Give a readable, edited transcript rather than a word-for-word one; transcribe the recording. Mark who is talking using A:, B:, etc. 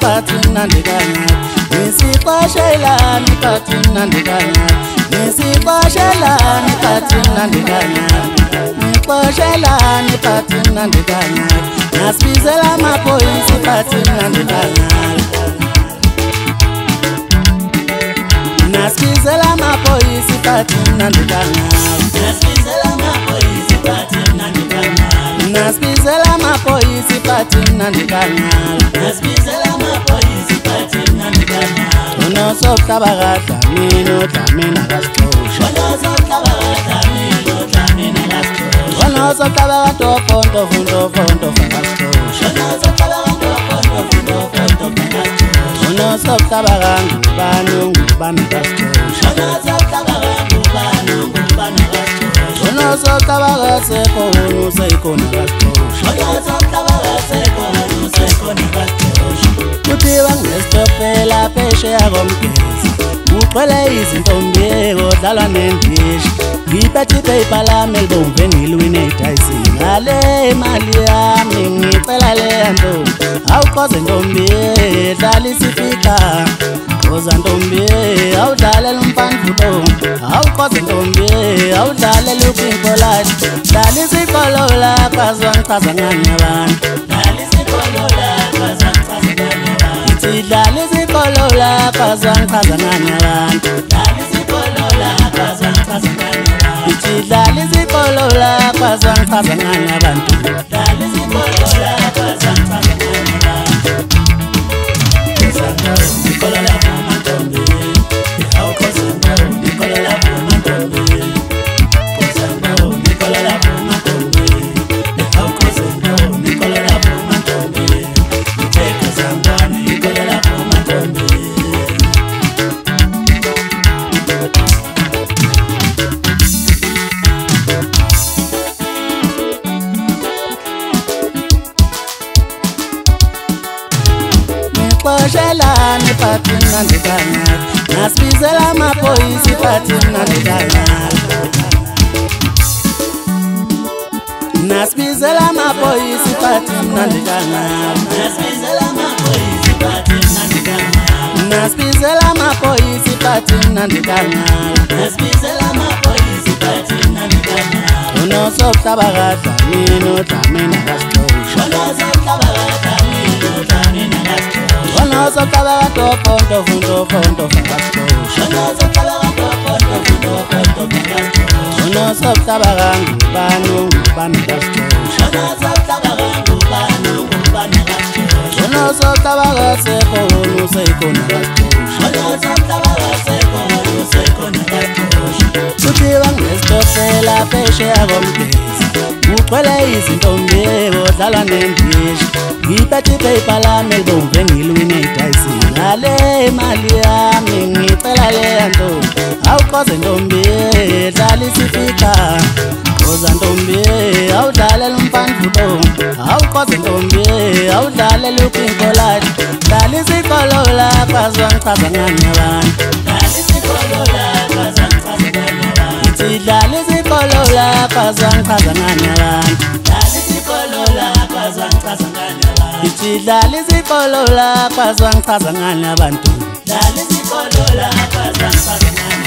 A: but nandikanya nisipashelani but nandikanya nisipashelani but nandikanya nipashelani but nandikanya nasibizela amaphoyisa but nandikanya nasibizela amaphoyisa but nandikanya nasibizela amaphoyisa but nandikanya nasibizela amaphoyisa but nandikanya nasibizela amaphoyisa but nandikanya unosokabakadla mina dlamini akasixosha unosokabakadla mina dlamini akasixosha unosokabakadla ofonto fonto fonto fakasixosha unosokabakadla ofonto fonto fonto fakasixosha unosokabakadla ngubani akasixosha unosokabakadla ngubani akasixosha unosokabakadla sekho usekhona akasixosha unosokabakadla sekho usekhona akasixosha kuthiwa ngesitopela phesheya komgezi ugcwele izintombi kodlalwa nendishi ngiphethe iphepha lami elibomvu engilwine edayisini ngale mali yami ngicela leya ntombi awukhoze ntombi dlala isifika khoza ntombi awudlalela umfandvulo awukhoze ntombi awudlalela ukwinkolati dlala isikolo lapha zangichaza ngani abantu dlala isikolo lapha zangichaza ngani dlala isikolo lapha zangichaza ngani abantu dlala isikolo lapha zangichaza ngani abantu dlala isikolo lapha zangichaza ngani abantu dlala isikolo lapha zangichaza ngani abantu isikolo lapha mantombi awukhoze ntombi isikolo lapha mantombi isikolo lapha mantombi awukhoze ntombi isikolo lapha mantombi iteka zangani isikolo lapha mantombi nipashelani but nandikanya nasibizela amaphoyisa but nandikanya nasibizela amaphoyisa but nandikanya nasibizela amaphoyisa but nandikanya nasibizela amaphoyisa but nandikanya nasibizela amaphoyisa but nandikanya unosokabakadla mina dlamini akasixosha unosokabakadla mina dlamini akasixosha unosokabakadla ofonto fonto fonto fakasixosha unosokabakadla ofonto fonto fonto fakasixosha unosokabakadla ngubani akasixosha unosokabakadla ngubani akasixosha unosokabakadla sekho usekhona akasixosha unosokabakadla sekho usekhona akasixosha kuthiwa ngesitopela phesheya komgezi ugcwele izintombi kodlalwa nendishi ngiphethe iphepha lami elibomvu engilwine edayisini ngale mali yami ngicela leya ntombi awukhoze ntombi dlala isifika khoza ntombi awudlalela umfandvulo awukhoze ntombi awudlalela ukwinkolati dlala isikolo lapha zangichaza ngani abantu dlala isikolo lapha zangichaza ngani abantu dlala isikolo lapha zangichaza ngani abantu dlala isikolo lapha zangichaza ngani abantu dlala isikolo lapha zangichaza ngani abantu dlala isikolo lapha zangichaza ngani